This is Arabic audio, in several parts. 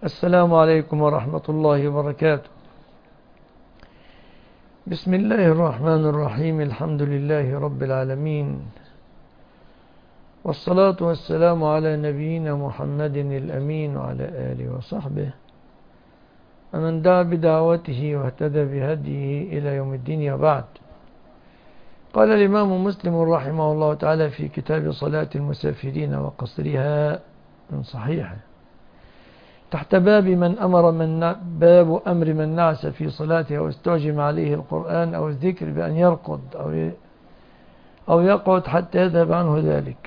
السلام عليكم ورحمة الله وبركاته. بسم الله الرحمن الرحيم. الحمد لله رب العالمين، والصلاة والسلام على نبينا محمد الأمين وعلى آله وصحبه ومن دعا بدعوته واهتدى بهديه إلى يوم الدين. وبعد، قال الإمام مسلم رحمه الله تعالى في كتاب صلاة المسافرين وقصرها من صحيحه تحت باب باب أمر من نعس في صلاته أو استعجم عليه القرآن أو الذكر بأن يرقد أو يقعد حتى يذهب عنه ذلك.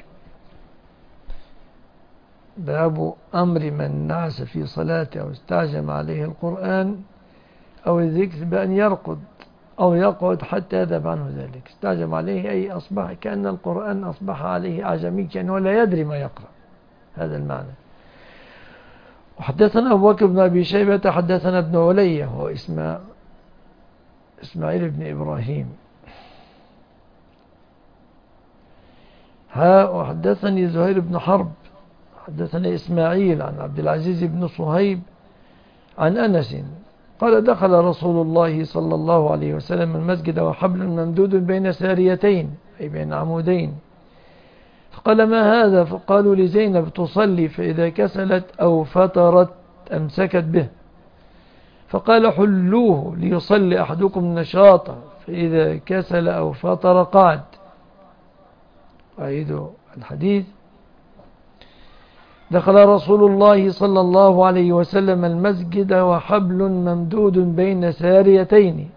باب أمر من نعس في صلاته أو استعجم عليه القرآن أو الذكر بأن يرقد أو يقعد حتى يذهب عنه ذلك. استعجم عليه أي أصبح كأن القرآن أصبح عليه أعجمي، كأنه لا يدري ما يقرأ، هذا المعنى. وحدثنا أبو بكر بن أبي شيبة حدثنا ابن علية هو إسماعيل بن إبراهيم وحدثني زهير بن حرب حدثني إسماعيل عن عبد العزيز بن صهيب عن أنس قال دخل رسول الله صلى الله عليه وسلم المسجد وحبل ممدود بين ساريتين أي بين عمودين، فقال ما هذا؟ فقالوا لزينب تصلي، فإذا كسلت أو فترت أمسكت به، فقال حلوه ليصلي أحدكم نشاطا، فإذا كسل أو فطر قعد. أعيد الحديث. دخل رسول الله صلى الله عليه وسلم المسجد وحبل ممدود بين ساريتين،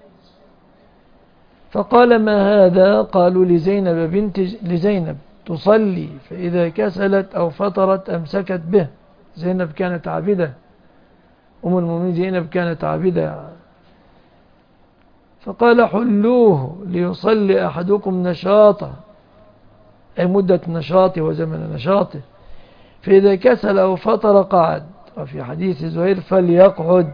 فقال ما هذا؟ قالوا لزينب تصلي، فإذا كسلت أو فطرت أمسكت به. زينب كانت عابدة، أم المؤمنين زينب كانت عابدة. فقال حلوه ليصلي أحدكم نشاطه أي مدة نشاطه وزمن نشاطه، فإذا كسل أو فطر قعد. وفي حديث زهير فليقعد.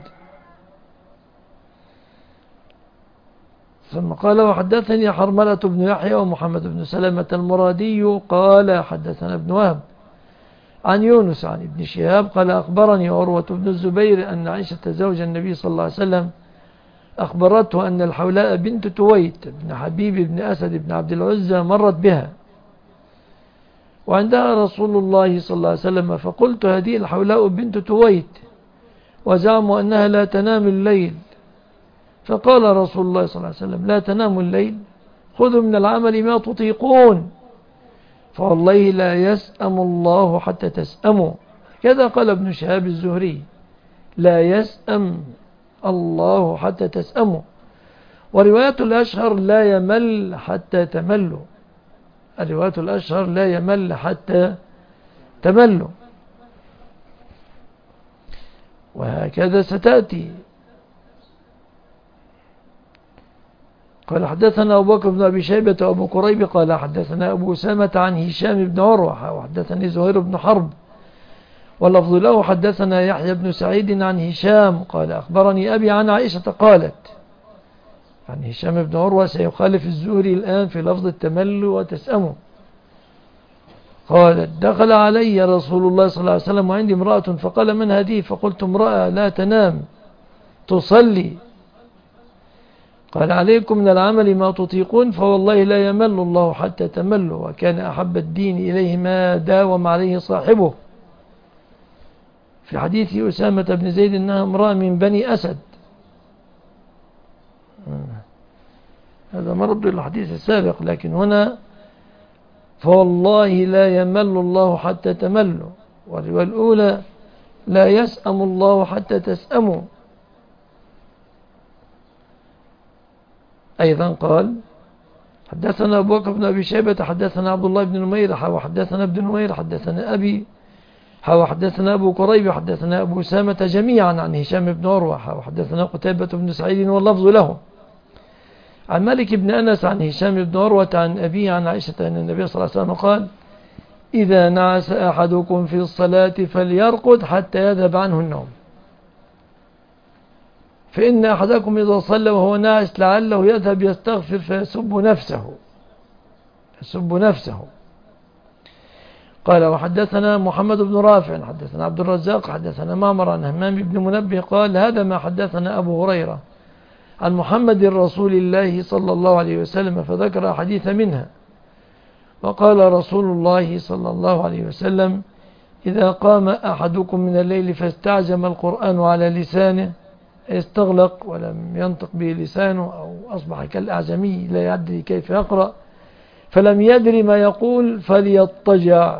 ثم قال وحدثني حرملة بن يحيى ومحمد بن سلمة المرادي قال حدثنا ابن وهب عن يونس عن ابن شهاب قال أخبرني عروة بن الزبير أن عائشة زوج النبي صلى الله عليه وسلم أخبرته أن الحولاء بنت تويت بن حبيب بن أسد بن عبد العزى مرت بها وعندها رسول الله صلى الله عليه وسلم، فقلت هذه الحولاء بنت تويت وزعموا أنها لا تنام الليل، فقال رسول الله صلى الله عليه وسلم لا تنام الليل، خذوا من العمل ما تطيقون، فوالله لا يسأم الله حتى تسأموا. كذا قال ابن شهاب الزهري لا يسأم الله حتى تسأموا. ورواية الأشهر لا يمل حتى تملوا، الرواية الأشهر لا يمل حتى تملوا، وهكذا ستأتي. قال حدثنا أبو بكر بن أبي شيبة وأبو كريب قال حدثنا أبو أسامة عن هشام بن عروة وحدثني زهير بن حرب واللفظ له حدثنا يحيى بن سعيد عن هشام قال أخبرني أبي عن عائشة قالت، عن هشام بن عروة سيخالف الزهري الآن في لفظ التمل وتسأمه. قالت دخل علي رسول الله صلى الله عليه وسلم وعندي امرأة، فقال من هذه؟ فقلت امرأة لا تنام تصلي. قال عليكم من العمل ما تطيقون، فوالله لا يمل الله حتى تملوا، وكان أحب الدين إليه ما داوم عليه صاحبه. في حديث أسامة بن زيد أنها امرأة من بني أسد، هذا مرد الحديث السابق، لكن هنا فوالله لا يمل الله حتى تملوا، والرواية الأولى لا يسأم الله حتى تسأموا. أيضا قال حدثنا أبو بكر بن أبي شيبة حدثنا عبد الله بن نمير وحدثنا ابن نمير حدثنا أبي وحدثنا أبو كريب حدثنا أبو أسامة جميعا عن هشام بن عروة وحدثنا قتيبة بن سعيد واللفظ له عن مالك بن أنس عن هشام بن عروة عن أبيه عن عائشة أن النبي صلى الله عليه وسلم قال إذا نعس أحدكم في الصلاة فليرقد حتى يذهب عنه النوم، فإن أحدكم إذا صلى وهو ناعس لعله يذهب يستغفر فيسب نفسه. قال وحدثنا محمد بن رافع حدثنا عبد الرزاق حدثنا معمر عن همام بن منبه قال هذا ما حدثنا أبو هريرة عن محمد رسول الله صلى الله عليه وسلم فذكر حديث منها. وقال رسول الله صلى الله عليه وسلم إذا قام أحدكم من الليل فاستعجم القرآن على لسانه استغلق ولم ينطق به لسانه أو أصبح كالأعجمي لا يدري كيف يقرأ فلم يدري ما يقول فليضطجع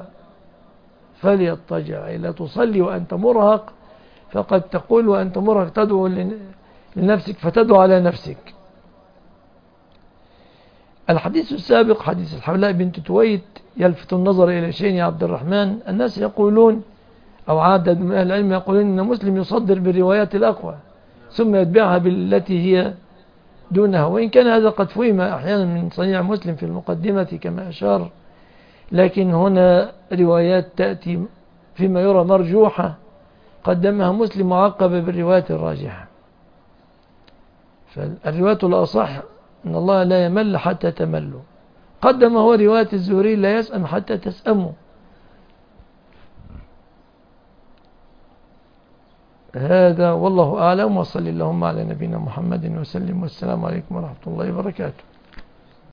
أي لا تصلي وأنت مرهق، فقد تقول وأنت مرهق تدعو لنفسك فتدعو على نفسك. الحديث السابق حديث الحولاء بنت تويت يلفت النظر إلى شيء يا عبد الرحمن. الناس يقولون أو عدد من أهل العلم يقولون أن مسلم يصدر بالروايات الأقوى ثم يتبعها بالتي هي دونها، وإن كان هذا قد فهم أحيانا من صنيع مسلم في المقدمة كما أشار، لكن هنا روايات تأتي فيما يرى مرجوحة قدمها مسلم معقبة بالروايات الراجحة. فالرواية الأصح أن الله لا يمل حتى تملوا، قدم هو رواية الزهري لا يسأم حتى تسأموا. هذا والله أعلم، وصلى اللهم على نبينا محمد وسلم، والسلام عليكم ورحمة الله وبركاته.